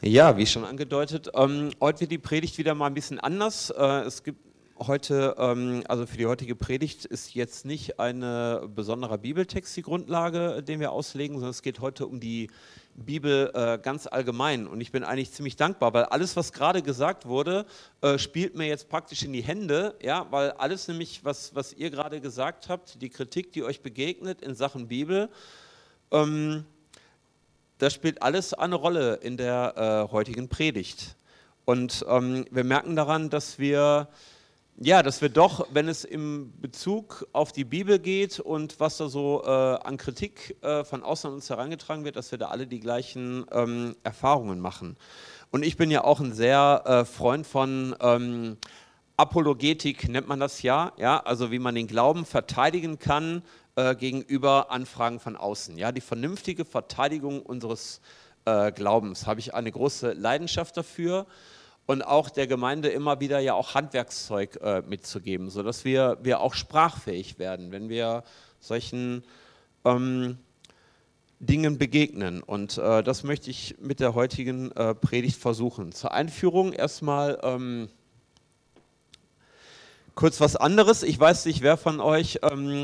Ja, wie schon angedeutet, heute wird die Predigt wieder mal ein bisschen anders. Es gibt heute, also für die heutige Predigt ist jetzt nicht ein besonderer Bibeltext die Grundlage, den wir auslegen, sondern es geht heute um die Bibel ganz allgemein. Und ich bin eigentlich ziemlich dankbar, weil alles, was gerade gesagt wurde, spielt mir jetzt praktisch in die Hände, ja, weil alles nämlich, was ihr gerade gesagt habt, die Kritik, die euch begegnet in Sachen Bibel, das spielt alles eine Rolle in der heutigen Predigt. Und wir merken daran, dass wir doch, wenn es im Bezug auf die Bibel geht und was da so an Kritik von außen an uns herangetragen wird, dass wir da alle die gleichen Erfahrungen machen. Und ich bin ja auch ein sehr Freund von Apologetik, nennt man das ja, also wie man den Glauben verteidigen kann gegenüber Anfragen von außen. Ja, die vernünftige Verteidigung unseres Glaubens, habe ich eine große Leidenschaft dafür. Und auch der Gemeinde immer wieder ja auch Handwerkszeug mitzugeben, sodass wir auch sprachfähig werden, wenn wir solchen Dingen begegnen. Und das möchte ich mit der heutigen Predigt versuchen. Zur Einführung erstmal kurz was anderes. Ich weiß nicht, wer von euch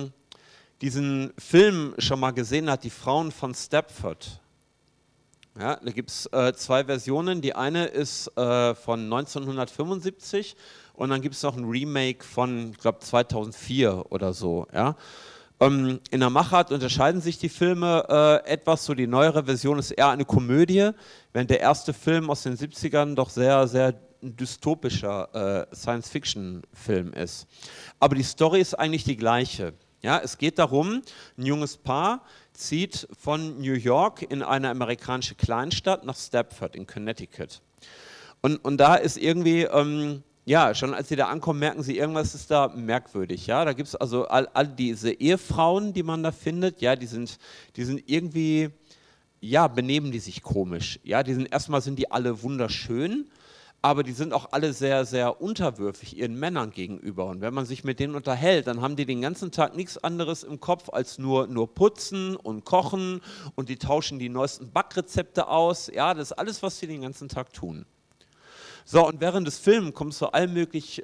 diesen Film schon mal gesehen hat, Die Frauen von Stepford. Ja, da gibt es zwei Versionen. Die eine ist von 1975 und dann gibt es noch ein Remake von, ich glaube, 2004 oder so. Ja. In der Machart unterscheiden sich die Filme etwas. So die neuere Version ist eher eine Komödie, während der erste Film aus den 70ern doch sehr, sehr dystopischer Science-Fiction-Film ist. Aber die Story ist eigentlich die gleiche. Ja, es geht darum, ein junges Paar zieht von New York in eine amerikanische Kleinstadt nach Stepford in Connecticut. Und da ist irgendwie, schon als sie da ankommen, merken sie, irgendwas ist da merkwürdig. Ja? Da gibt es also all diese Ehefrauen, die man da findet, ja, die sind irgendwie, ja, benehmen die sich komisch. Ja? Erstmal sind die alle wunderschön, aber die sind auch alle sehr, sehr unterwürfig ihren Männern gegenüber. Und wenn man sich mit denen unterhält, dann haben die den ganzen Tag nichts anderes im Kopf als nur putzen und kochen und die tauschen die neuesten Backrezepte aus. Ja, das ist alles, was sie den ganzen Tag tun. So, und während des Films kommt so allmählich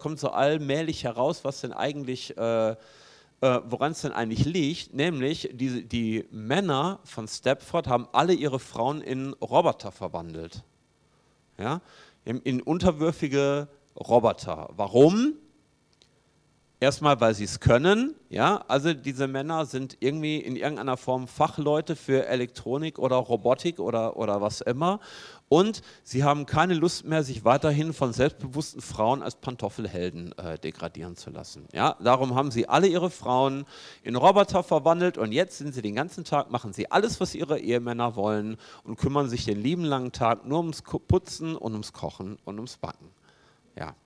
heraus, was denn eigentlich, woran es denn eigentlich liegt. Nämlich, die Männer von Stepford haben alle ihre Frauen in Roboter verwandelt. Ja? In unterwürfige Roboter. Warum? Erstmal, weil sie es können. Ja? Also diese Männer sind irgendwie in irgendeiner Form Fachleute für Elektronik oder Robotik oder was immer. Und sie haben keine Lust mehr, sich weiterhin von selbstbewussten Frauen als Pantoffelhelden degradieren zu lassen. Ja? Darum haben sie alle ihre Frauen in Roboter verwandelt und jetzt sind sie den ganzen Tag, machen sie alles, was ihre Ehemänner wollen und kümmern sich den lieben langen Tag nur ums Putzen und ums Kochen und ums Backen. Ja.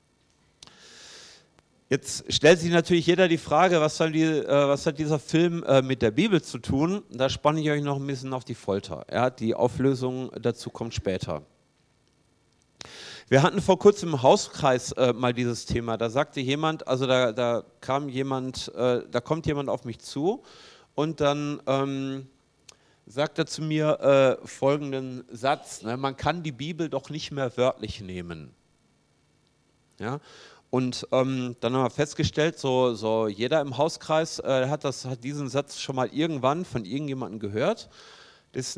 Jetzt stellt sich natürlich jeder die Frage, was hat dieser Film mit der Bibel zu tun? Da spanne ich euch noch ein bisschen auf die Folter. Ja, die Auflösung dazu kommt später. Wir hatten vor kurzem im Hauskreis mal dieses Thema. Da sagte jemand, also da kommt jemand auf mich zu und dann sagt er zu mir folgenden Satz: Man kann die Bibel doch nicht mehr wörtlich nehmen. Ja. Und dann haben wir festgestellt, so jeder im Hauskreis hat diesen Satz schon mal irgendwann von irgendjemandem gehört. Das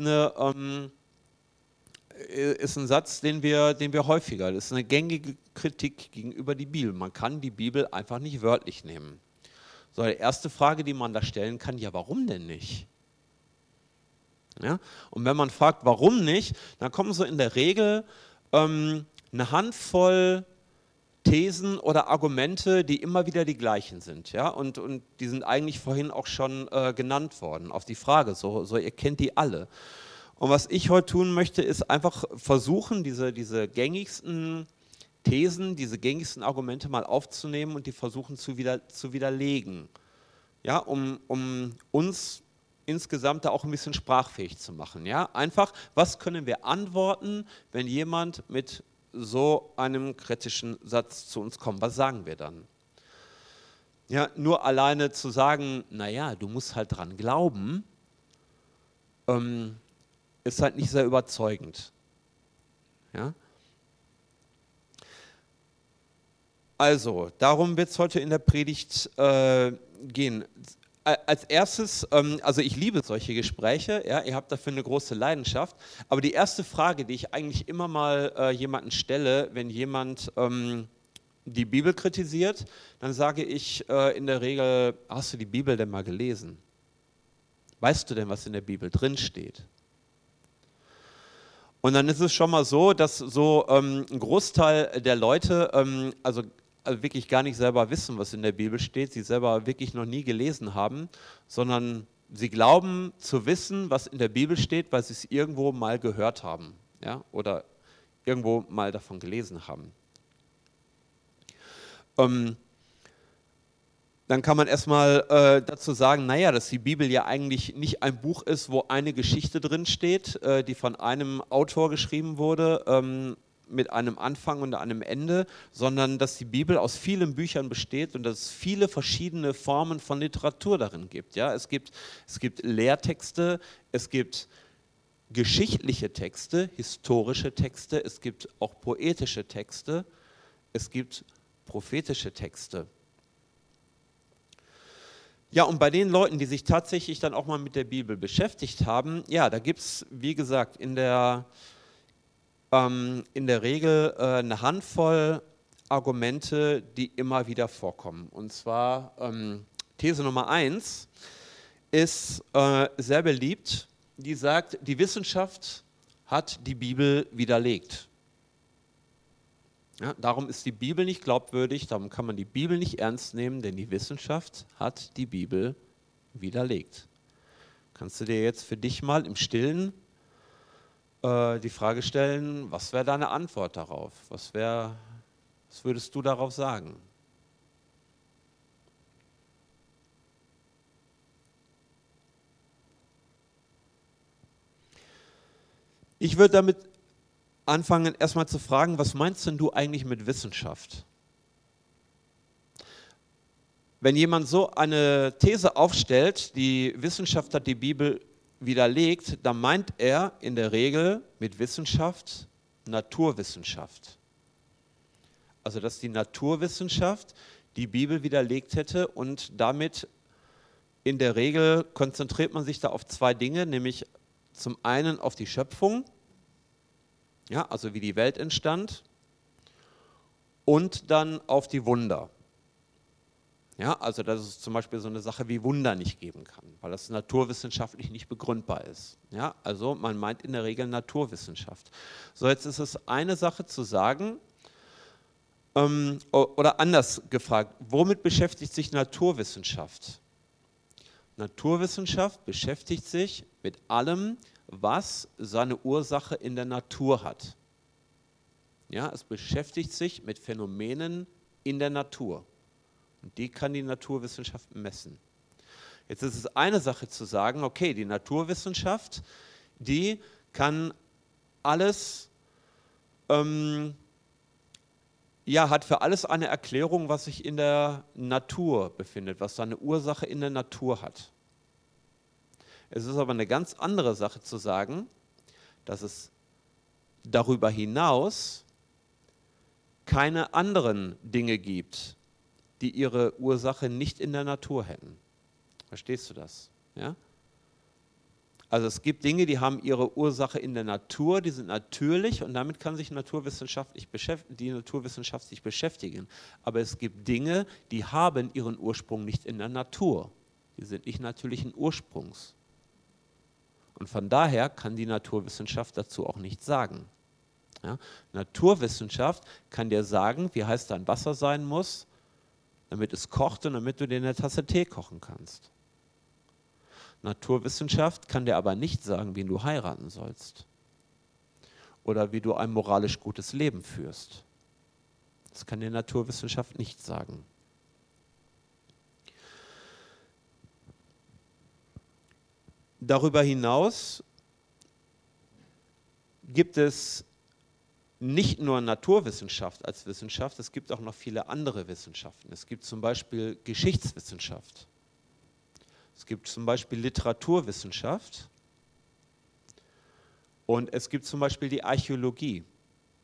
ist ein Satz, den wir häufiger, das ist eine gängige Kritik gegenüber der Bibel. Man kann die Bibel einfach nicht wörtlich nehmen. So, die erste Frage, die man da stellen kann, ja, warum denn nicht? Ja? Und wenn man fragt, warum nicht, dann kommen so in der Regel eine Handvoll Thesen oder Argumente, die immer wieder die gleichen sind. Ja? Und die sind eigentlich vorhin auch schon genannt worden, auf die Frage, so ihr kennt die alle. Und was ich heute tun möchte, ist einfach versuchen, diese gängigsten Thesen, diese gängigsten Argumente mal aufzunehmen und die versuchen zu widerlegen. Ja? Um uns insgesamt da auch ein bisschen sprachfähig zu machen. Ja? Einfach, was können wir antworten, wenn jemand mit so einem kritischen Satz zu uns kommt? Was sagen wir dann? Ja, nur alleine zu sagen, naja, du musst halt dran glauben, ist halt nicht sehr überzeugend. Ja? Also, darum wird es heute in der Predigt gehen. Als erstes, also ich liebe solche Gespräche, ja, ihr habt dafür eine große Leidenschaft, aber die erste Frage, die ich eigentlich immer mal jemanden stelle, wenn jemand die Bibel kritisiert, dann sage ich in der Regel, hast du die Bibel denn mal gelesen? Weißt du denn, was in der Bibel drin steht? Und dann ist es schon mal so, dass so ein Großteil der Leute also wirklich gar nicht selber wissen, was in der Bibel steht, sie selber wirklich noch nie gelesen haben, sondern sie glauben zu wissen, was in der Bibel steht, weil sie es irgendwo mal gehört haben, ja, oder irgendwo mal davon gelesen haben. Dann kann man erstmal dazu sagen, naja, dass die Bibel ja eigentlich nicht ein Buch ist, wo eine Geschichte drin steht, die von einem Autor geschrieben wurde, mit einem Anfang und einem Ende, sondern dass die Bibel aus vielen Büchern besteht und dass es viele verschiedene Formen von Literatur darin gibt. Ja? Es gibt Lehrtexte, es gibt geschichtliche Texte, historische Texte, es gibt auch poetische Texte, es gibt prophetische Texte. Ja, und bei den Leuten, die sich tatsächlich dann auch mal mit der Bibel beschäftigt haben, ja, da gibt es, wie gesagt, in der Regel eine Handvoll Argumente, die immer wieder vorkommen. Und zwar These Nummer 1 ist sehr beliebt, die sagt, die Wissenschaft hat die Bibel widerlegt. Ja, darum ist die Bibel nicht glaubwürdig, darum kann man die Bibel nicht ernst nehmen, denn die Wissenschaft hat die Bibel widerlegt. Kannst du dir jetzt für dich mal im Stillen die Frage stellen, was wäre deine Antwort darauf? Was würdest du darauf sagen? Ich würde damit anfangen, erstmal zu fragen, was meinst denn du eigentlich mit Wissenschaft? Wenn jemand so eine These aufstellt, die Wissenschaft hat die Bibel widerlegt, dann meint er in der Regel mit Wissenschaft Naturwissenschaft. Also dass die Naturwissenschaft die Bibel widerlegt hätte und damit in der Regel konzentriert man sich da auf zwei Dinge, nämlich zum einen auf die Schöpfung, ja, also wie die Welt entstand, und dann auf die Wunder. Ja, also dass es zum Beispiel so eine Sache wie Wunder nicht geben kann, weil das naturwissenschaftlich nicht begründbar ist. Ja, also man meint in der Regel Naturwissenschaft. So, jetzt ist es eine Sache zu sagen, oder anders gefragt, womit beschäftigt sich Naturwissenschaft? Naturwissenschaft beschäftigt sich mit allem, was seine Ursache in der Natur hat. Ja, es beschäftigt sich mit Phänomenen in der Natur. Und die kann die Naturwissenschaft messen. Jetzt ist es eine Sache zu sagen, okay, die Naturwissenschaft, die kann alles, ja, hat für alles eine Erklärung, was sich in der Natur befindet, was seine Ursache in der Natur hat. Es ist aber eine ganz andere Sache zu sagen, dass es darüber hinaus keine anderen Dinge gibt, die ihre Ursache nicht in der Natur hätten. Verstehst du das? Ja? Also es gibt Dinge, die haben ihre Ursache in der Natur, die sind natürlich und damit kann sich die Naturwissenschaft sich beschäftigen. Aber es gibt Dinge, die haben ihren Ursprung nicht in der Natur. Die sind nicht natürlichen Ursprungs. Und von daher kann die Naturwissenschaft dazu auch nichts sagen. Ja? Naturwissenschaft kann dir sagen, wie heiß dein Wasser sein muss, damit es kocht und damit du dir eine Tasse Tee kochen kannst. Naturwissenschaft kann dir aber nicht sagen, wen du heiraten sollst oder wie du ein moralisch gutes Leben führst. Das kann dir Naturwissenschaft nicht sagen. Darüber hinaus gibt es nicht nur Naturwissenschaft als Wissenschaft, es gibt auch noch viele andere Wissenschaften. Es gibt zum Beispiel Geschichtswissenschaft. Es gibt zum Beispiel Literaturwissenschaft und es gibt zum Beispiel die Archäologie.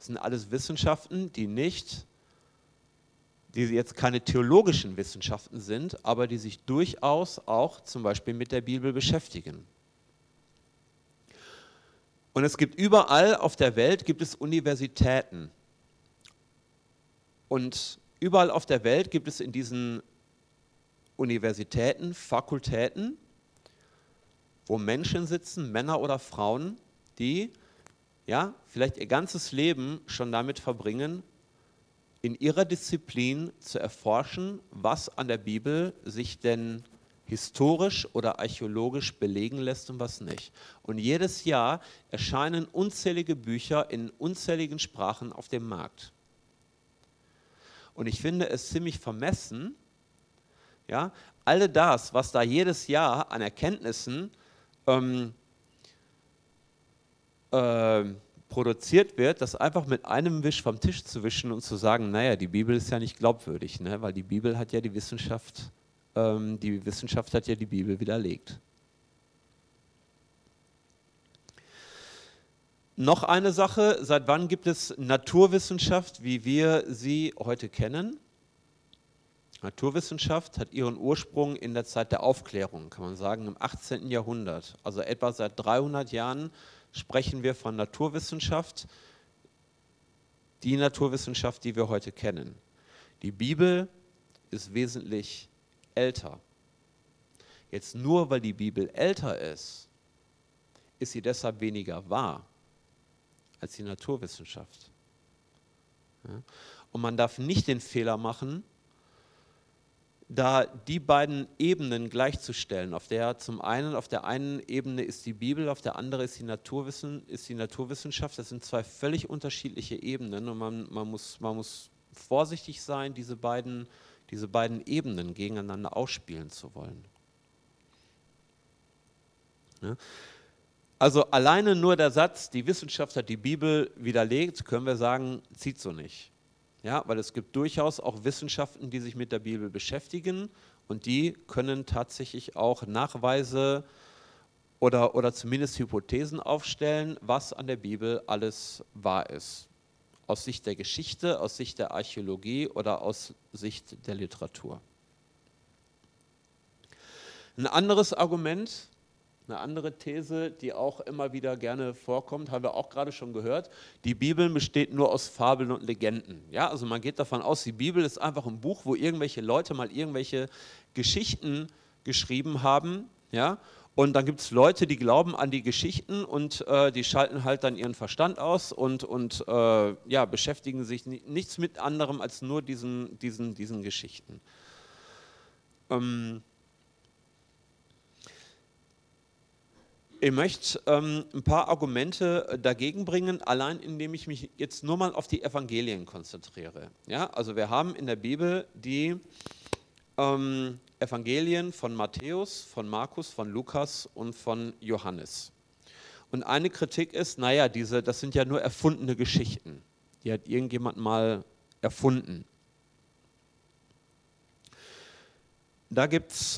Das sind alles Wissenschaften, die jetzt keine theologischen Wissenschaften sind, aber die sich durchaus auch zum Beispiel mit der Bibel beschäftigen. Und es gibt überall auf der Welt gibt es Universitäten. Und überall auf der Welt gibt es in diesen Universitäten Fakultäten, wo Menschen sitzen, Männer oder Frauen, die ja, vielleicht ihr ganzes Leben schon damit verbringen, in ihrer Disziplin zu erforschen, was an der Bibel sich denn historisch oder archäologisch belegen lässt und was nicht. Und jedes Jahr erscheinen unzählige Bücher in unzähligen Sprachen auf dem Markt. Und ich finde es ziemlich vermessen, ja, all das, was da jedes Jahr an Erkenntnissen produziert wird, das einfach mit einem Wisch vom Tisch zu wischen und zu sagen, naja, die Bibel ist ja nicht glaubwürdig, ne? Weil die Bibel hat ja die Wissenschaft hat ja die Bibel widerlegt. Noch eine Sache, seit wann gibt es Naturwissenschaft, wie wir sie heute kennen? Naturwissenschaft hat ihren Ursprung in der Zeit der Aufklärung, kann man sagen, im 18. Jahrhundert. Also etwa seit 300 Jahren sprechen wir von Naturwissenschaft, die Naturwissenschaft, die wir heute kennen. Die Bibel ist wesentlich älter. Jetzt nur, weil die Bibel älter ist sie deshalb weniger wahr als die Naturwissenschaft. Ja? Und man darf nicht den Fehler machen, da die beiden Ebenen gleichzustellen. Auf der einen Ebene ist die Bibel, auf der anderen ist die Naturwissenschaft. Das sind zwei völlig unterschiedliche Ebenen und man muss vorsichtig sein, diese beiden Ebenen gegeneinander ausspielen zu wollen. Ja? Also alleine nur der Satz, die Wissenschaft hat die Bibel widerlegt, können wir sagen, zieht so nicht. Ja, weil es gibt durchaus auch Wissenschaften, die sich mit der Bibel beschäftigen und die können tatsächlich auch Nachweise oder zumindest Hypothesen aufstellen, was an der Bibel alles wahr ist. Aus Sicht der Geschichte, aus Sicht der Archäologie oder aus Sicht der Literatur. Ein anderes Argument, eine andere These, die auch immer wieder gerne vorkommt, haben wir auch gerade schon gehört, die Bibel besteht nur aus Fabeln und Legenden. Ja, also man geht davon aus, die Bibel ist einfach ein Buch, wo irgendwelche Leute mal irgendwelche Geschichten geschrieben haben. Ja, und dann gibt es Leute, die glauben an die Geschichten und die schalten halt dann ihren Verstand aus und ja, beschäftigen sich nichts mit anderem als nur diesen Geschichten. Ich möchte ein paar Argumente dagegen bringen, allein indem ich mich jetzt nur mal auf die Evangelien konzentriere. Ja, also wir haben in der Bibel die Evangelien von Matthäus, von Markus, von Lukas und von Johannes. Und eine Kritik ist, naja, das sind ja nur erfundene Geschichten. Die hat irgendjemand mal erfunden. Da gibt es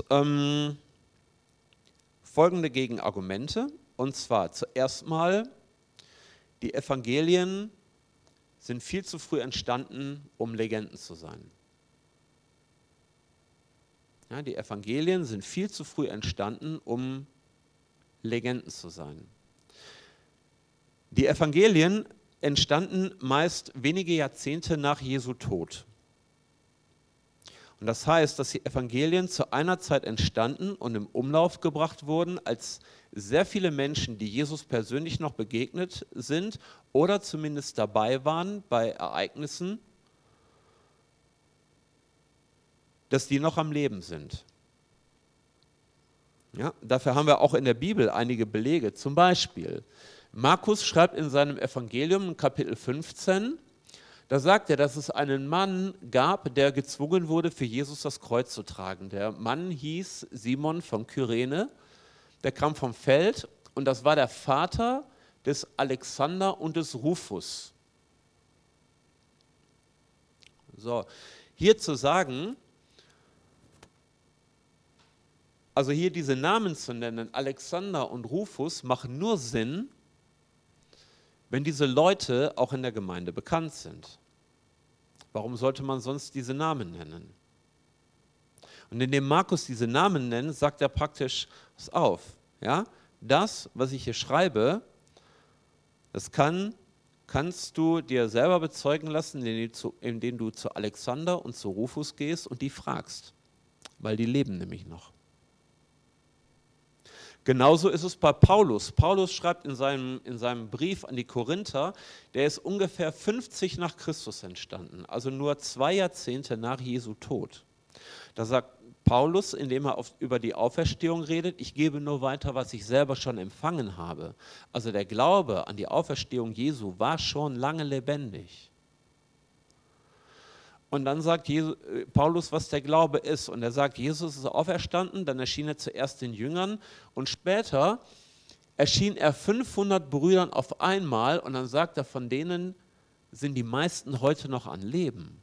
folgende Gegenargumente, und zwar zuerst mal, die Evangelien sind viel zu früh entstanden, um Legenden zu sein. Ja, die Evangelien sind viel zu früh entstanden, um Legenden zu sein. Die Evangelien entstanden meist wenige Jahrzehnte nach Jesu Tod. Und das heißt, dass die Evangelien zu einer Zeit entstanden und im Umlauf gebracht wurden, als sehr viele Menschen, die Jesus persönlich noch begegnet sind oder zumindest dabei waren bei Ereignissen, dass die noch am Leben sind. Ja, dafür haben wir auch in der Bibel einige Belege. Zum Beispiel, Markus schreibt in seinem Evangelium, Kapitel 15, da sagt er, dass es einen Mann gab, der gezwungen wurde, für Jesus das Kreuz zu tragen. Der Mann hieß Simon von Kyrene, der kam vom Feld und das war der Vater des Alexander und des Rufus. So, hier zu sagen, also hier diese Namen zu nennen, Alexander und Rufus, machen nur Sinn, wenn diese Leute auch in der Gemeinde bekannt sind? Warum sollte man sonst diese Namen nennen? Und indem Markus diese Namen nennt, sagt er praktisch, pass auf, ja, das, was ich hier schreibe, das kannst du dir selber bezeugen lassen, indem du zu Alexander und zu Rufus gehst und die fragst, weil die leben nämlich noch. Genauso ist es bei Paulus. Paulus schreibt in seinem Brief an die Korinther, der ist ungefähr 50 nach Christus entstanden, also nur 2 Jahrzehnte nach Jesu Tod. Da sagt Paulus, indem er über die Auferstehung redet, ich gebe nur weiter, was ich selber schon empfangen habe. Also der Glaube an die Auferstehung Jesu war schon lange lebendig. Und dann sagt Paulus, was der Glaube ist. Und er sagt, Jesus ist auferstanden, dann erschien er zuerst den Jüngern und später erschien er 500 Brüdern auf einmal und dann sagt er, von denen sind die meisten heute noch am Leben.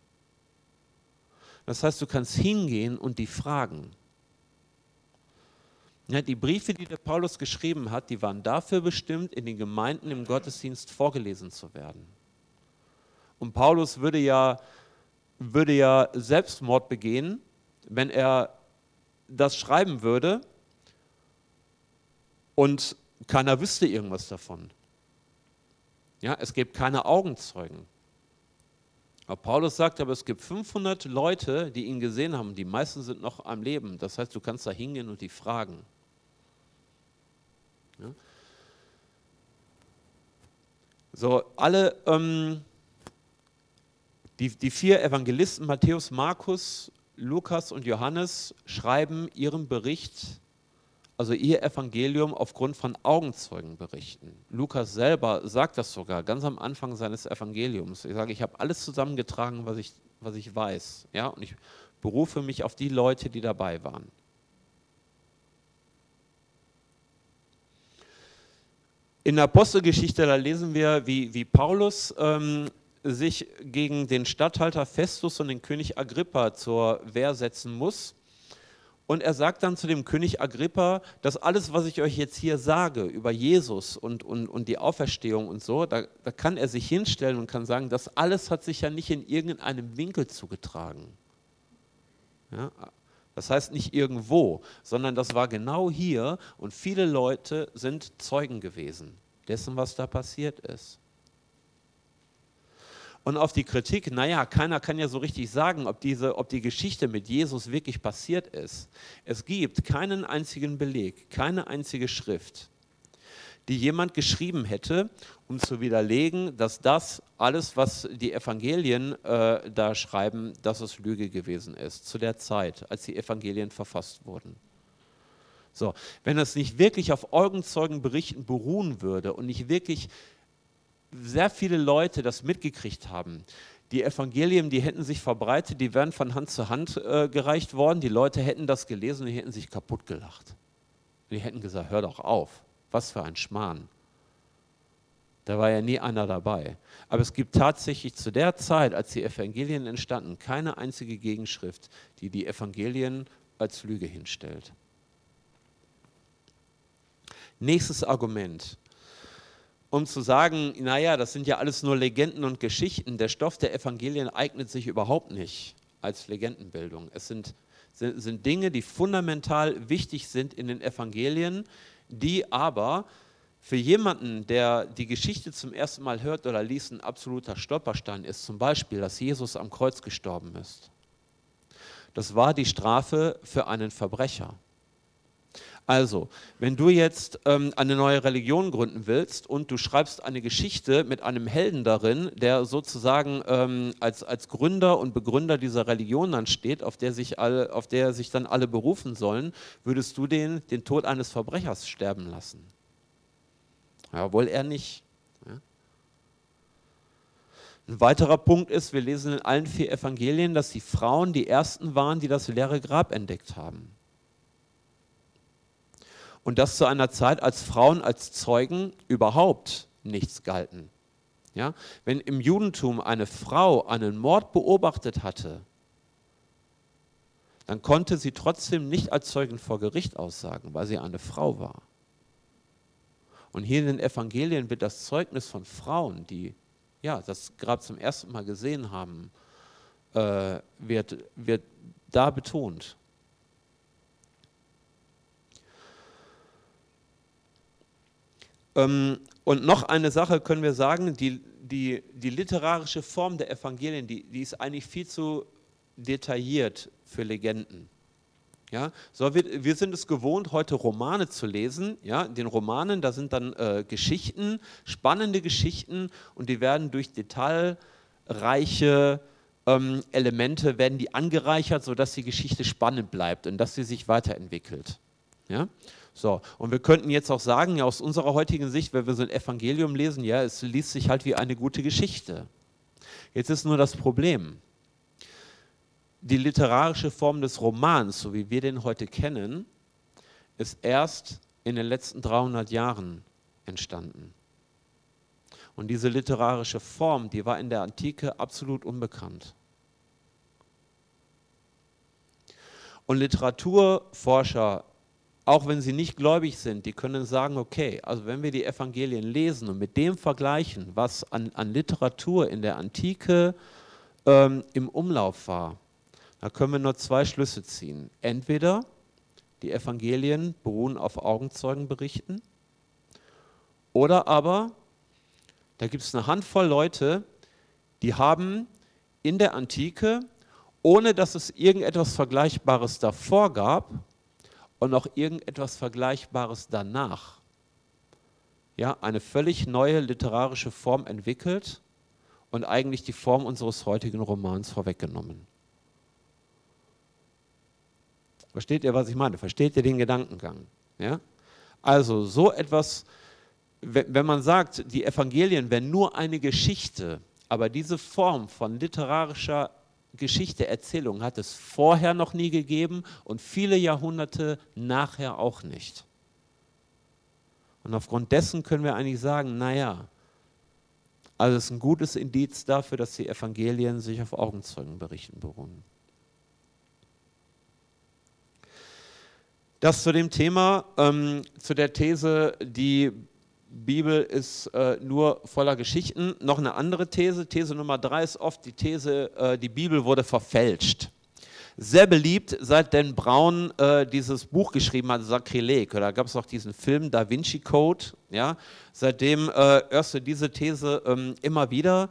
Das heißt, du kannst hingehen und die fragen. Ja, die Briefe, die der Paulus geschrieben hat, die waren dafür bestimmt, in den Gemeinden im Gottesdienst vorgelesen zu werden. Und Paulus würde ja Selbstmord begehen, wenn er das schreiben würde und keiner wüsste irgendwas davon. Ja, es gibt keine Augenzeugen. Aber Paulus sagt, aber es gibt 500 Leute, die ihn gesehen haben. Die meisten sind noch am Leben. Das heißt, du kannst da hingehen und die fragen. Ja? So, die 4 Evangelisten, Matthäus, Markus, Lukas und Johannes, schreiben ihren Bericht, also ihr Evangelium aufgrund von Augenzeugenberichten. Lukas selber sagt das sogar ganz am Anfang seines Evangeliums. Ich sage, ich habe alles zusammengetragen, was ich weiß. Ja? Und ich berufe mich auf die Leute, die dabei waren. In der Apostelgeschichte, da lesen wir, wie Paulus sich gegen den Statthalter Festus und den König Agrippa zur Wehr setzen muss. Und er sagt dann zu dem König Agrippa, dass alles, was ich euch jetzt hier sage über Jesus und die Auferstehung und so, da kann er sich hinstellen und kann sagen, das alles hat sich ja nicht in irgendeinem Winkel zugetragen. Ja? Das heißt nicht irgendwo, sondern das war genau hier und viele Leute sind Zeugen gewesen dessen, was da passiert ist. Und auf die Kritik, naja, keiner kann ja so richtig sagen, ob die Geschichte mit Jesus wirklich passiert ist. Es gibt keinen einzigen Beleg, keine einzige Schrift, die jemand geschrieben hätte, um zu widerlegen, dass das alles, was die Evangelien da schreiben, dass es Lüge gewesen ist, zu der Zeit, als die Evangelien verfasst wurden. So, wenn es nicht wirklich auf Augenzeugenberichten beruhen würde und nicht wirklich sehr viele Leute das mitgekriegt haben. Die Evangelien, die hätten sich verbreitet, die wären von Hand zu Hand gereicht worden. Die Leute hätten das gelesen und die hätten sich kaputt gelacht. Die hätten gesagt, hör doch auf, was für ein Schmarrn. Da war ja nie einer dabei. Aber es gibt tatsächlich zu der Zeit, als die Evangelien entstanden, keine einzige Gegenschrift, die die Evangelien als Lüge hinstellt. Nächstes Argument. Um zu sagen, naja, das sind ja alles nur Legenden und Geschichten, der Stoff der Evangelien eignet sich überhaupt nicht als Legendenbildung. Es sind Dinge, die fundamental wichtig sind in den Evangelien, die aber für jemanden, der die Geschichte zum ersten Mal hört oder liest, ein absoluter Stolperstein ist. Zum Beispiel, dass Jesus am Kreuz gestorben ist. Das war die Strafe für einen Verbrecher. Also, wenn du jetzt eine neue Religion gründen willst und du schreibst eine Geschichte mit einem Helden darin, der sozusagen als Gründer und Begründer dieser Religion dann steht, auf der sich dann alle berufen sollen, würdest du den Tod eines Verbrechers sterben lassen? Ja, wohl eher nicht. Ja? Ein weiterer Punkt ist, wir lesen in allen 4 Evangelien, dass die Frauen die ersten waren, die das leere Grab entdeckt haben. Und das zu einer Zeit, als Frauen als Zeugen überhaupt nichts galten. Ja? Wenn im Judentum eine Frau einen Mord beobachtet hatte, dann konnte sie trotzdem nicht als Zeugin vor Gericht aussagen, weil sie eine Frau war. Und hier in den Evangelien wird das Zeugnis von Frauen, die ja, das gerade zum ersten Mal gesehen haben, wird da betont. Und noch eine Sache können wir sagen, die literarische Form der Evangelien, die ist eigentlich viel zu detailliert für Legenden. Ja, so, wir sind es gewohnt, heute Romane zu lesen. Ja, in den Romanen, da sind dann Geschichten, spannende Geschichten, und die werden durch detailreiche Elemente werden die angereichert, sodass die Geschichte spannend bleibt und dass sie sich weiterentwickelt. Ja? So, und wir könnten jetzt auch sagen, ja, aus unserer heutigen Sicht, wenn wir so ein Evangelium lesen, ja, es liest sich halt wie eine gute Geschichte. Jetzt ist nur das Problem: Die literarische Form des Romans, so wie wir den heute kennen, ist erst in den letzten 300 Jahren entstanden. Und diese literarische Form, die war in der Antike absolut unbekannt. Und Literaturforscher, auch wenn sie nicht gläubig sind, die können sagen, okay, also wenn wir die Evangelien lesen und mit dem vergleichen, was an Literatur in der Antike im Umlauf war, da können wir nur zwei Schlüsse ziehen. Entweder die Evangelien beruhen auf Augenzeugenberichten, oder aber da gibt es eine Handvoll Leute, die haben in der Antike, ohne dass es irgendetwas Vergleichbares davor gab und auch irgendetwas Vergleichbares danach, ja, eine völlig neue literarische Form entwickelt und eigentlich die Form unseres heutigen Romans vorweggenommen. Versteht ihr, was ich meine? Versteht ihr den Gedankengang? Ja? Also so etwas, wenn man sagt, die Evangelien wären nur eine Geschichte, aber diese Form von literarischer Geschichte, Erzählung hat es vorher noch nie gegeben und viele Jahrhunderte nachher auch nicht. Und aufgrund dessen können wir eigentlich sagen, naja, also es ist ein gutes Indiz dafür, dass die Evangelien sich auf Augenzeugenberichten beruhen. Das zu dem Thema, zu der These, die Bibel ist nur voller Geschichten. Noch eine andere These, These Nummer 3 ist oft die These, die Bibel wurde verfälscht. Sehr beliebt, seit Dan Brown dieses Buch geschrieben hat, Sakrileg. Da gab es auch diesen Film Da Vinci Code. Ja? Seitdem hörst du diese These immer wieder.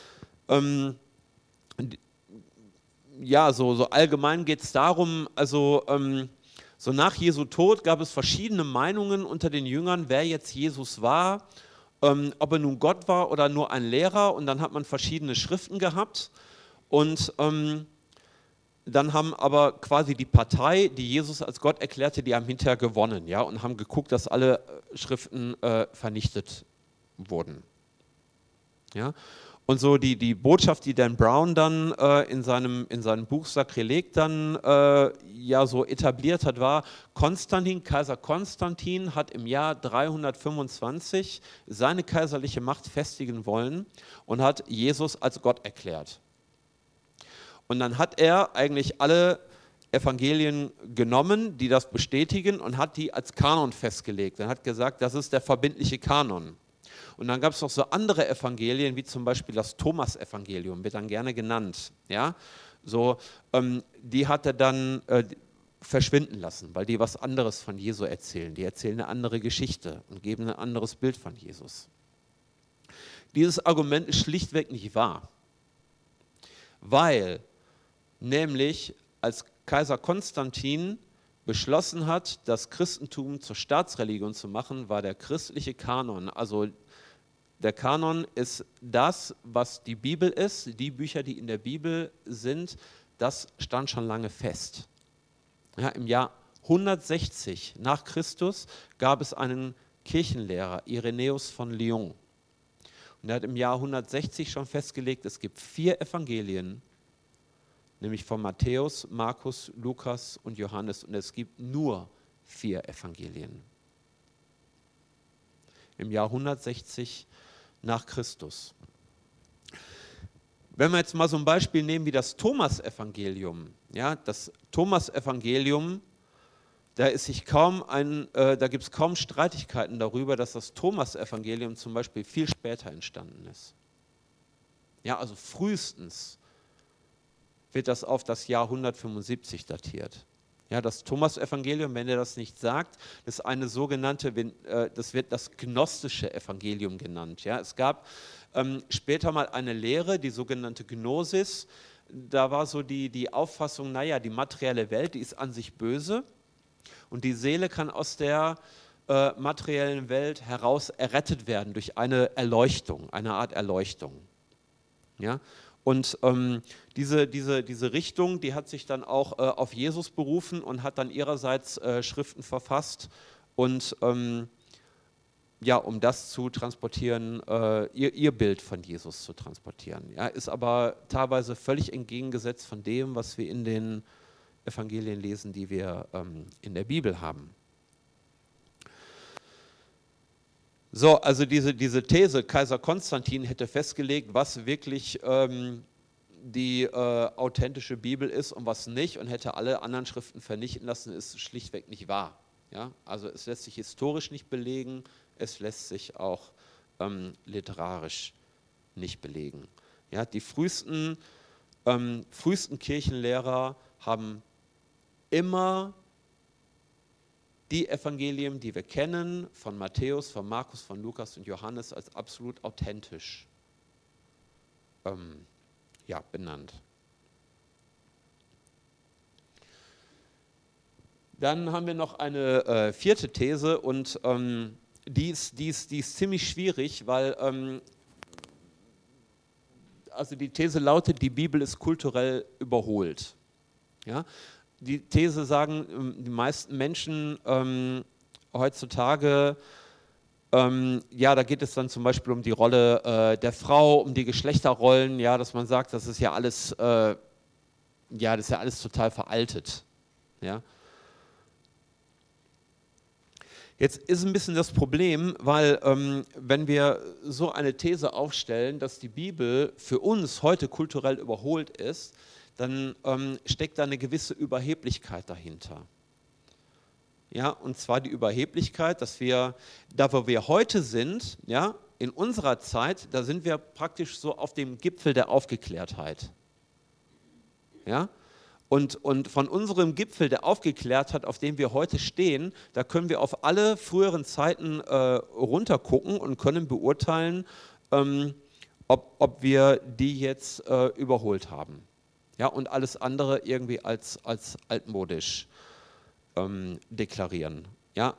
Ja, so allgemein geht es darum, also so nach Jesu Tod gab es verschiedene Meinungen unter den Jüngern, wer jetzt Jesus war, ob er nun Gott war oder nur ein Lehrer, und dann hat man verschiedene Schriften gehabt, und dann haben aber quasi die Partei, die Jesus als Gott erklärte, die haben hinterher gewonnen, ja, und haben geguckt, dass alle Schriften vernichtet wurden. Ja. Und so die Botschaft, die Dan Brown dann in seinem Buch Sakrileg dann ja so etabliert hat, war: Kaiser Konstantin hat im Jahr 325 seine kaiserliche Macht festigen wollen und hat Jesus als Gott erklärt. Und dann hat er eigentlich alle Evangelien genommen, die das bestätigen, und hat die als Kanon festgelegt. Er hat gesagt, das ist der verbindliche Kanon. Und dann gab es noch so andere Evangelien, wie zum Beispiel das Thomas-Evangelium, wird dann gerne genannt. Ja? So, die hat er dann verschwinden lassen, weil die was anderes von Jesu erzählen. Die erzählen eine andere Geschichte und geben ein anderes Bild von Jesus. Dieses Argument ist schlichtweg nicht wahr, weil nämlich als Kaiser Konstantin beschlossen hat, das Christentum zur Staatsreligion zu machen, war der christliche Kanon, also der Kanon ist das, was die Bibel ist, die Bücher, die in der Bibel sind, das stand schon lange fest. Ja, im Jahr 160 nach Christus gab es einen Kirchenlehrer, Irenäus von Lyon. Und er hat im Jahr 160 schon festgelegt, es gibt 4 Evangelien, nämlich von Matthäus, Markus, Lukas und Johannes, und es gibt nur 4 Evangelien. Im Jahr 160 nach Christus. Wenn wir jetzt mal so ein Beispiel nehmen wie das Thomas-Evangelium, ja, das Thomas-Evangelium, Da gibt es kaum Streitigkeiten darüber, dass das Thomas-Evangelium zum Beispiel viel später entstanden ist. Ja, also frühestens wird das auf das Jahr 175 datiert. Ja, das Thomas-Evangelium, wenn er das nicht sagt, ist eine sogenannte, das wird das gnostische Evangelium genannt. Ja, es gab später mal eine Lehre, die sogenannte Gnosis. Da war so die Auffassung, naja, die materielle Welt, die ist an sich böse und die Seele kann aus der materiellen Welt heraus errettet werden durch eine Erleuchtung, eine Art Erleuchtung. Ja? Und diese Richtung, die hat sich dann auch auf Jesus berufen und hat dann ihrerseits Schriften verfasst und ja, um das zu transportieren, ihr Bild von Jesus zu transportieren. Ja, ist aber teilweise völlig entgegengesetzt von dem, was wir in den Evangelien lesen, die wir in der Bibel haben. So, also diese These, Kaiser Konstantin hätte festgelegt, was wirklich die authentische Bibel ist und was nicht und hätte alle anderen Schriften vernichten lassen, ist schlichtweg nicht wahr. Ja? Also es lässt sich historisch nicht belegen, es lässt sich auch literarisch nicht belegen. Ja? Die frühesten Kirchenlehrer haben immer die Evangelien, die wir kennen, von Matthäus, von Markus, von Lukas und Johannes, als absolut authentisch benannt. Dann haben wir noch eine vierte These und die ist ziemlich schwierig, weil also die These lautet, die Bibel ist kulturell überholt. Ja? Die These sagen die meisten Menschen heutzutage, ja, da geht es dann zum Beispiel um die Rolle der Frau, um die Geschlechterrollen, ja, dass man sagt, das ist ja alles, das ist ja alles total veraltet. Ja. Jetzt ist ein bisschen das Problem, weil wenn wir so eine These aufstellen, dass die Bibel für uns heute kulturell überholt ist, dann steckt da eine gewisse Überheblichkeit dahinter. Ja, und zwar die Überheblichkeit, dass wir, da wo wir heute sind, ja, in unserer Zeit, da sind wir praktisch so auf dem Gipfel der Aufgeklärtheit. Ja? Und von unserem Gipfel der Aufgeklärtheit, auf dem wir heute stehen, da können wir auf alle früheren Zeiten runtergucken und können beurteilen, ob wir die jetzt überholt haben. Ja, und alles andere irgendwie als altmodisch deklarieren. Ja,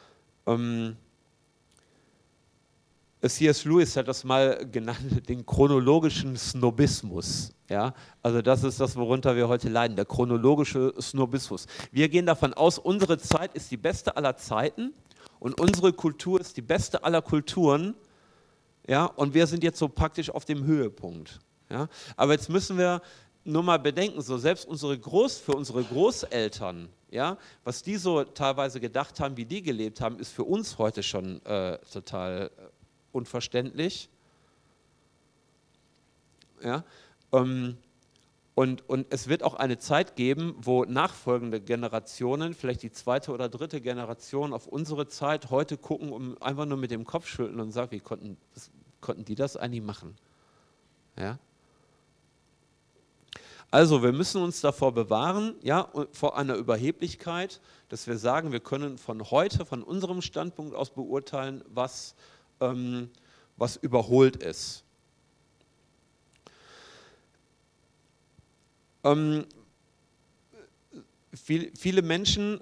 C.S. Lewis hat das mal genannt, den chronologischen Snobismus. Ja, also das ist das, worunter wir heute leiden, der chronologische Snobismus. Wir gehen davon aus, unsere Zeit ist die beste aller Zeiten und unsere Kultur ist die beste aller Kulturen. Ja, und wir sind jetzt so praktisch auf dem Höhepunkt. Ja, aber jetzt müssen wir nur mal bedenken, so selbst für unsere Großeltern, ja, was die so teilweise gedacht haben, wie die gelebt haben, ist für uns heute schon total unverständlich. Ja, und es wird auch eine Zeit geben, wo nachfolgende Generationen, vielleicht die zweite oder dritte Generation auf unsere Zeit heute gucken und einfach nur mit dem Kopf schütteln und sagen, wie konnten die das eigentlich machen? Ja. Also wir müssen uns davor bewahren, ja, vor einer Überheblichkeit, dass wir sagen, wir können von unserem Standpunkt aus beurteilen, was überholt ist. Viele Menschen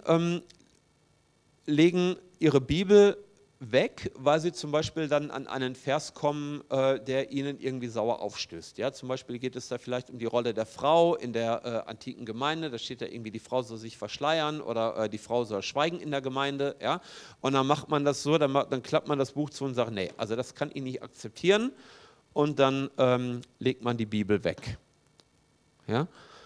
legen ihre Bibel weg, weil sie zum Beispiel dann an einen Vers kommen, der ihnen irgendwie sauer aufstößt. Ja, zum Beispiel geht es da vielleicht um die Rolle der Frau in der antiken Gemeinde, da steht da irgendwie, die Frau soll sich verschleiern oder die Frau soll schweigen in der Gemeinde. Ja? Und dann macht man das so, dann klappt man das Buch zu und sagt, nee, also das kann ich nicht akzeptieren und dann legt man die Bibel weg. Ja?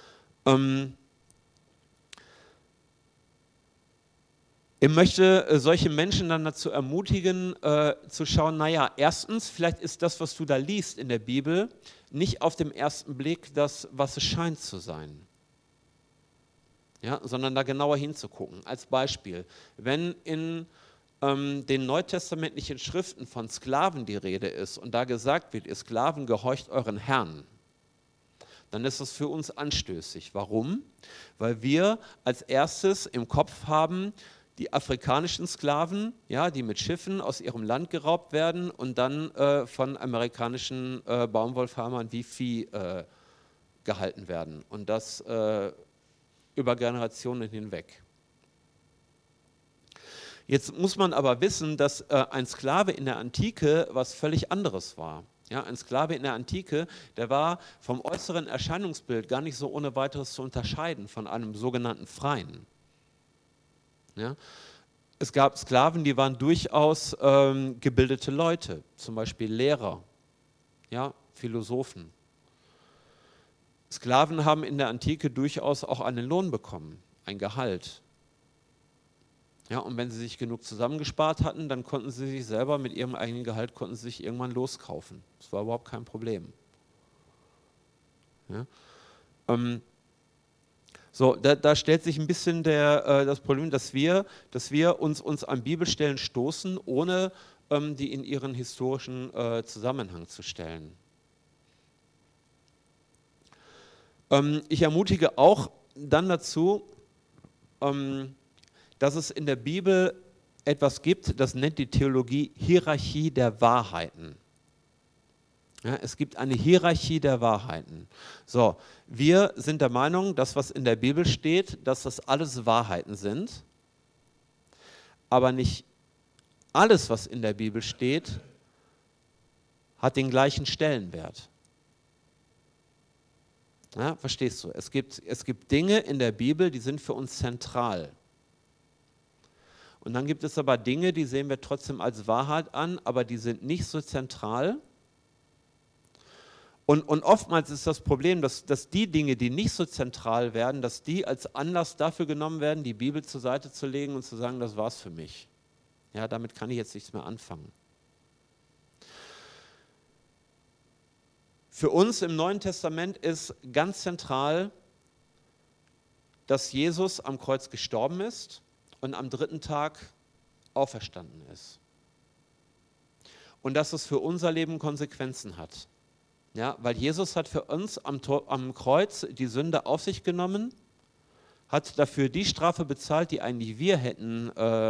Ich möchte solche Menschen dann dazu ermutigen, zu schauen, naja, erstens, vielleicht ist das, was du da liest in der Bibel, nicht auf den ersten Blick das, was es scheint zu sein. ja, sondern da genauer hinzugucken. Als Beispiel, wenn in den neutestamentlichen Schriften von Sklaven die Rede ist und da gesagt wird, ihr Sklaven gehorcht euren Herrn, dann ist das für uns anstößig. Warum? Weil wir als erstes im Kopf haben, die afrikanischen Sklaven, ja, die mit Schiffen aus ihrem Land geraubt werden und dann von amerikanischen Baumwollfarmern wie Vieh gehalten werden. Und das über Generationen hinweg. Jetzt muss man aber wissen, dass ein Sklave in der Antike was völlig anderes war. Ja, ein Sklave in der Antike, der war vom äußeren Erscheinungsbild gar nicht so ohne weiteres zu unterscheiden von einem sogenannten Freien. Ja? Es gab Sklaven, die waren durchaus gebildete Leute, zum Beispiel Lehrer, ja, Philosophen. Sklaven haben in der Antike durchaus auch einen Lohn bekommen, ein Gehalt. Ja, und wenn sie sich genug zusammengespart hatten, dann konnten sie sich selber mit ihrem eigenen Gehalt konnten sie sich irgendwann loskaufen. Das war überhaupt kein Problem. Ja? So, da stellt sich ein bisschen das Problem, dass wir uns an Bibelstellen stoßen, ohne die in ihren historischen Zusammenhang zu stellen. Ich ermutige auch dann dazu, dass es in der Bibel etwas gibt, das nennt die Theologie Hierarchie der Wahrheiten. Ja, es gibt eine Hierarchie der Wahrheiten. So, wir sind der Meinung, dass was in der Bibel steht, dass das alles Wahrheiten sind, aber nicht alles, was in der Bibel steht, hat den gleichen Stellenwert. Ja, verstehst du? Es gibt Dinge in der Bibel, die sind für uns zentral. Und dann gibt es aber Dinge, die sehen wir trotzdem als Wahrheit an, aber die sind nicht so zentral. Und oftmals ist das Problem, dass die Dinge, die nicht so zentral werden, dass die als Anlass dafür genommen werden, die Bibel zur Seite zu legen und zu sagen, das war's für mich. Ja, damit kann ich jetzt nichts mehr anfangen. Für uns im Neuen Testament ist ganz zentral, dass Jesus am Kreuz gestorben ist und am 3. Tag auferstanden ist. Und dass es für unser Leben Konsequenzen hat. Ja, weil Jesus hat für uns am Kreuz die Sünde auf sich genommen, hat dafür die Strafe bezahlt, die eigentlich wir hätten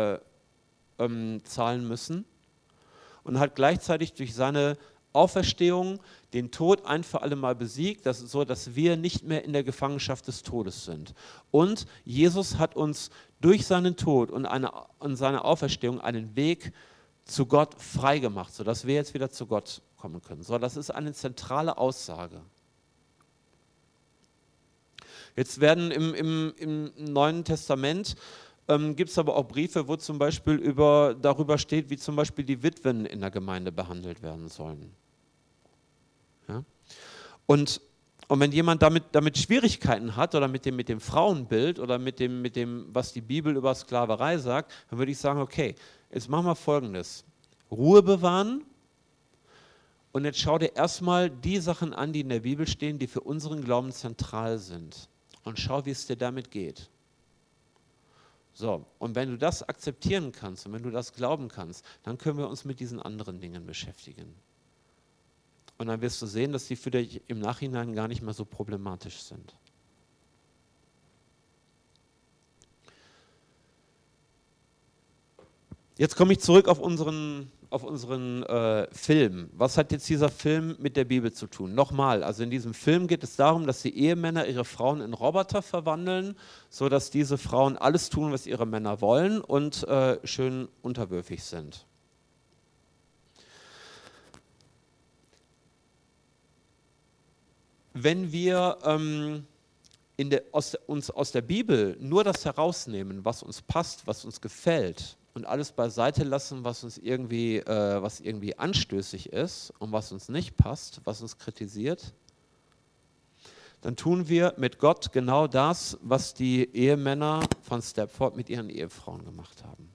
zahlen müssen und hat gleichzeitig durch seine Auferstehung den Tod ein für alle Mal besiegt, so dass wir nicht mehr in der Gefangenschaft des Todes sind. Und Jesus hat uns durch seinen Tod und seine Auferstehung einen Weg zu Gott freigemacht, sodass wir jetzt wieder zu Gott kommen können. So, das ist eine zentrale Aussage. Jetzt werden im Neuen Testament gibt es aber auch Briefe, wo zum Beispiel darüber steht, wie zum Beispiel die Witwen in der Gemeinde behandelt werden sollen. Ja? Und wenn jemand damit Schwierigkeiten hat oder mit dem Frauenbild oder mit dem, was die Bibel über Sklaverei sagt, dann würde ich sagen, okay, jetzt machen wir Folgendes. Ruhe bewahren und jetzt schau dir erstmal die Sachen an, die in der Bibel stehen, die für unseren Glauben zentral sind. Und schau, wie es dir damit geht. So, und wenn du das akzeptieren kannst und wenn du das glauben kannst, dann können wir uns mit diesen anderen Dingen beschäftigen. Und dann wirst du sehen, dass die für dich im Nachhinein gar nicht mehr so problematisch sind. Jetzt komme ich zurück auf unseren Film. Was hat jetzt dieser Film mit der Bibel zu tun? Nochmal, also in diesem Film geht es darum, dass die Ehemänner ihre Frauen in Roboter verwandeln, sodass diese Frauen alles tun, was ihre Männer wollen und schön unterwürfig sind. Wenn wir uns aus der Bibel nur das herausnehmen, was uns passt, was uns gefällt, und alles beiseite lassen, was irgendwie anstößig ist und was uns nicht passt, was uns kritisiert, dann tun wir mit Gott genau das, was die Ehemänner von Stepford mit ihren Ehefrauen gemacht haben.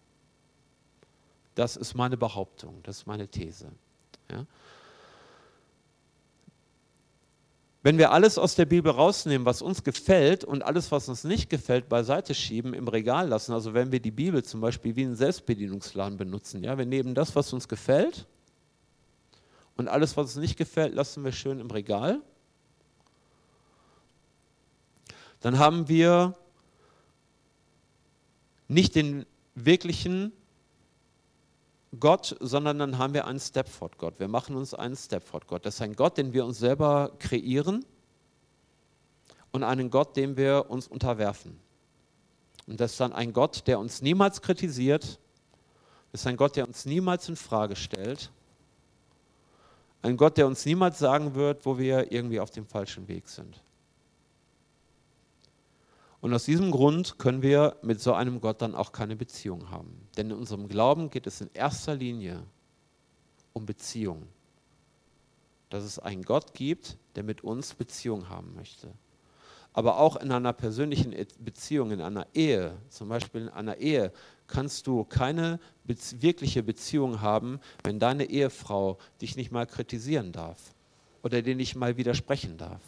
Das ist meine Behauptung, das ist meine These. Ja? Wenn wir alles aus der Bibel rausnehmen, was uns gefällt und alles, was uns nicht gefällt, beiseite schieben, im Regal lassen, also wenn wir die Bibel zum Beispiel wie einen Selbstbedienungsladen benutzen, ja, wir nehmen das, was uns gefällt und alles, was uns nicht gefällt, lassen wir schön im Regal, dann haben wir nicht den wirklichen Gott, sondern dann haben wir einen Stepford-Gott. Wir machen uns einen Stepford-Gott. Das ist ein Gott, den wir uns selber kreieren und einen Gott, dem wir uns unterwerfen. Und das ist dann ein Gott, der uns niemals kritisiert. Das ist ein Gott, der uns niemals in Frage stellt. Ein Gott, der uns niemals sagen wird, wo wir irgendwie auf dem falschen Weg sind. Und aus diesem Grund können wir mit so einem Gott dann auch keine Beziehung haben. Denn in unserem Glauben geht es in erster Linie um Beziehung. Dass es einen Gott gibt, der mit uns Beziehung haben möchte. Aber auch in einer persönlichen Beziehung, in einer Ehe, zum Beispiel in einer Ehe, kannst du keine wirkliche Beziehung haben, wenn deine Ehefrau dich nicht mal kritisieren darf oder dir nicht mal widersprechen darf.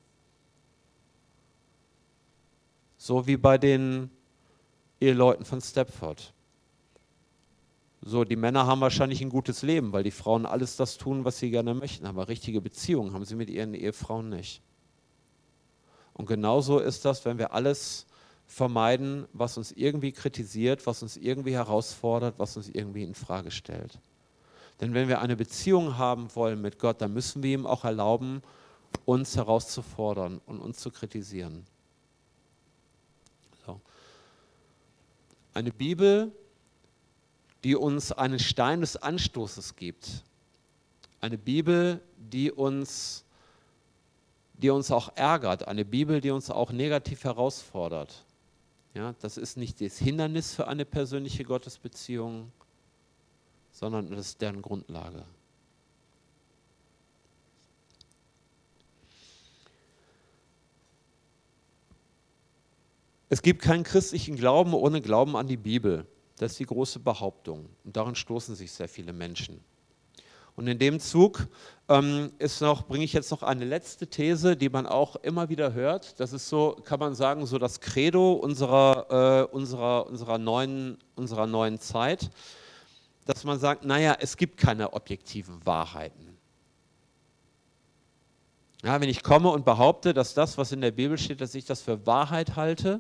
So wie bei den Eheleuten von Stepford. So, die Männer haben wahrscheinlich ein gutes Leben, weil die Frauen alles das tun, was sie gerne möchten. Aber richtige Beziehungen haben sie mit ihren Ehefrauen nicht. Und genauso ist das, wenn wir alles vermeiden, was uns irgendwie kritisiert, was uns irgendwie herausfordert, was uns irgendwie in Frage stellt. Denn wenn wir eine Beziehung haben wollen mit Gott, dann müssen wir ihm auch erlauben, uns herauszufordern und uns zu kritisieren. Eine Bibel, die uns einen Stein des Anstoßes gibt. Eine Bibel, die uns auch ärgert. Eine Bibel, die uns auch negativ herausfordert. Ja, das ist nicht das Hindernis für eine persönliche Gottesbeziehung, sondern das ist deren Grundlage. Es gibt keinen christlichen Glauben ohne Glauben an die Bibel. Das ist die große Behauptung. Und daran stoßen sich sehr viele Menschen. Und in dem Zug bringe ich jetzt noch eine letzte These, die man auch immer wieder hört. Das ist so, kann man sagen, so das Credo unserer neuen Zeit, dass man sagt, naja, es gibt keine objektiven Wahrheiten. Ja, wenn ich komme und behaupte, dass das, was in der Bibel steht, dass ich das für Wahrheit halte,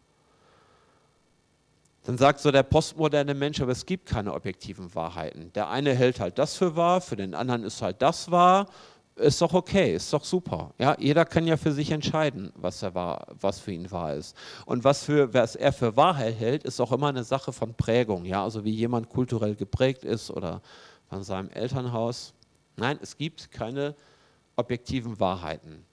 dann sagt so der postmoderne Mensch, aber es gibt keine objektiven Wahrheiten. Der eine hält halt das für wahr, für den anderen ist halt das wahr. Ist doch okay, ist doch super. Ja, jeder kann ja für sich entscheiden, was für ihn wahr ist. Und was er für Wahrheit hält, ist auch immer eine Sache von Prägung. Ja, also wie jemand kulturell geprägt ist oder von seinem Elternhaus. Nein, es gibt keine objektiven Wahrheiten.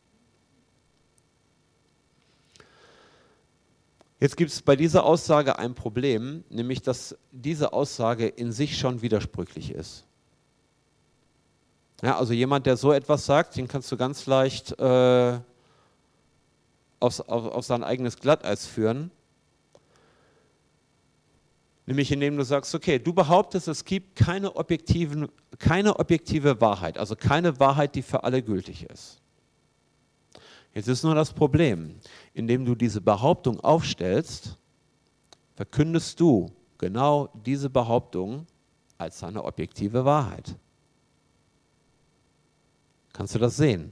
Jetzt gibt es bei dieser Aussage ein Problem, nämlich dass diese Aussage in sich schon widersprüchlich ist. Ja, also jemand, der so etwas sagt, den kannst du ganz leicht auf sein eigenes Glatteis führen. Nämlich indem du sagst, okay, du behauptest, es gibt keine objektive Wahrheit, also keine Wahrheit, die für alle gültig ist. Jetzt ist nur das Problem, indem du diese Behauptung aufstellst, verkündest du genau diese Behauptung als eine objektive Wahrheit. Kannst du das sehen?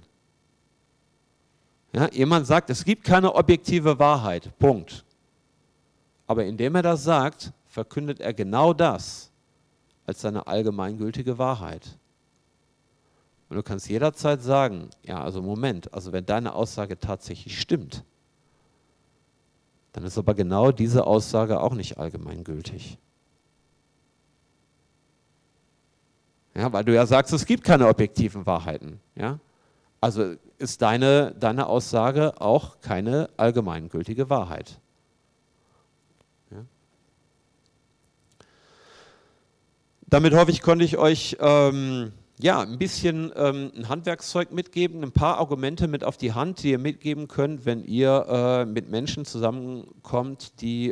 Ja, jemand sagt, es gibt keine objektive Wahrheit, Punkt. Aber indem er das sagt, verkündet er genau das als seine allgemeingültige Wahrheit. Und du kannst jederzeit sagen, ja, also Moment, also wenn deine Aussage tatsächlich stimmt, dann ist aber genau diese Aussage auch nicht allgemeingültig. Ja, weil du ja sagst, es gibt keine objektiven Wahrheiten. Ja? Also ist deine Aussage auch keine allgemeingültige Wahrheit. Ja? Damit hoffe ich, konnte ich euch ein bisschen ein Handwerkszeug mitgeben, ein paar Argumente mit auf die Hand, die ihr mitgeben könnt, wenn ihr mit Menschen zusammenkommt, die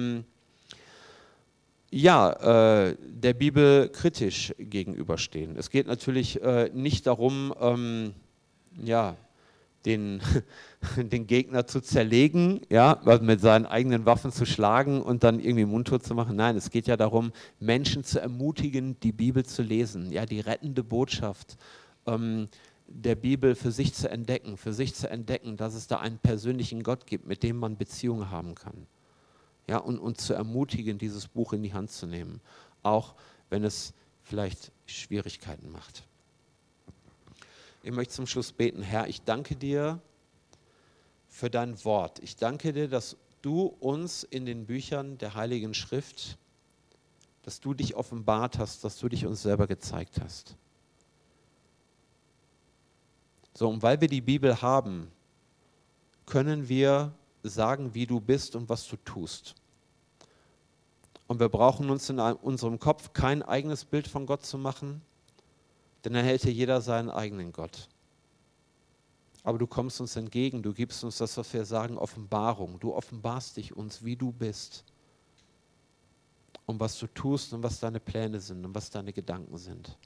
der Bibel kritisch gegenüberstehen. Es geht natürlich nicht darum, den, den Gegner zu zerlegen, ja, mit seinen eigenen Waffen zu schlagen und dann irgendwie mundtot zu machen. Nein, es geht ja darum, Menschen zu ermutigen, die Bibel zu lesen, ja, die rettende Botschaft der Bibel für sich zu entdecken, dass es da einen persönlichen Gott gibt, mit dem man Beziehungen haben kann. Ja, und zu ermutigen, dieses Buch in die Hand zu nehmen, auch wenn es vielleicht Schwierigkeiten macht. Ich möchte zum Schluss beten. Herr, ich danke dir für dein Wort. Ich danke dir, dass du uns in den Büchern der Heiligen Schrift, dass du dich offenbart hast, dass du dich uns selber gezeigt hast. So, und weil wir die Bibel haben, können wir sagen, wie du bist und was du tust. Und wir brauchen uns in unserem Kopf kein eigenes Bild von Gott zu machen, denn dann hätte jeder seinen eigenen Gott. Aber du kommst uns entgegen, du gibst uns das, was wir sagen, Offenbarung. Du offenbarst dich uns, wie du bist und was du tust und was deine Pläne sind und was deine Gedanken sind.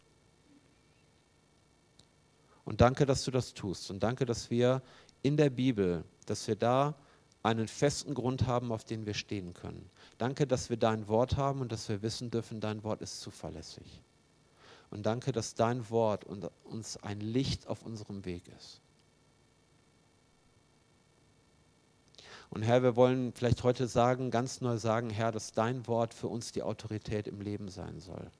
Und danke, dass du das tust und danke, dass wir in der Bibel, dass wir da einen festen Grund haben, auf den wir stehen können. Danke, dass wir dein Wort haben und dass wir wissen dürfen, dein Wort ist zuverlässig. Und danke, dass dein Wort uns ein Licht auf unserem Weg ist. Und Herr, wir wollen vielleicht heute sagen, ganz neu sagen, Herr, dass dein Wort für uns die Autorität im Leben sein soll.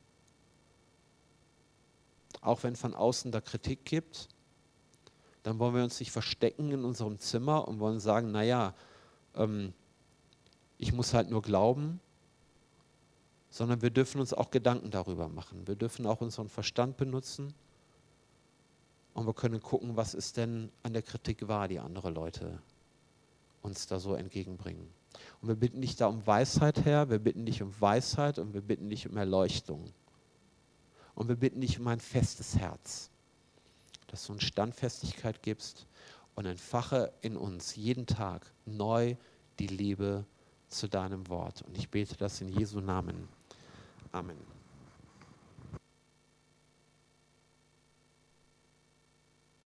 Auch wenn von außen da Kritik gibt, dann wollen wir uns nicht verstecken in unserem Zimmer und wollen sagen, naja, ich muss halt nur glauben, sondern wir dürfen uns auch Gedanken darüber machen. Wir dürfen auch unseren Verstand benutzen und wir können gucken, was ist denn an der Kritik wahr, die andere Leute uns da so entgegenbringen. Und wir bitten dich da um Weisheit, Herr, wir bitten dich um Weisheit und wir bitten dich um Erleuchtung. Und wir bitten dich um ein festes Herz, dass du uns Standfestigkeit gibst und entfache in uns jeden Tag neu die Liebe zu deinem Wort. Und ich bete das in Jesu Namen. Amen.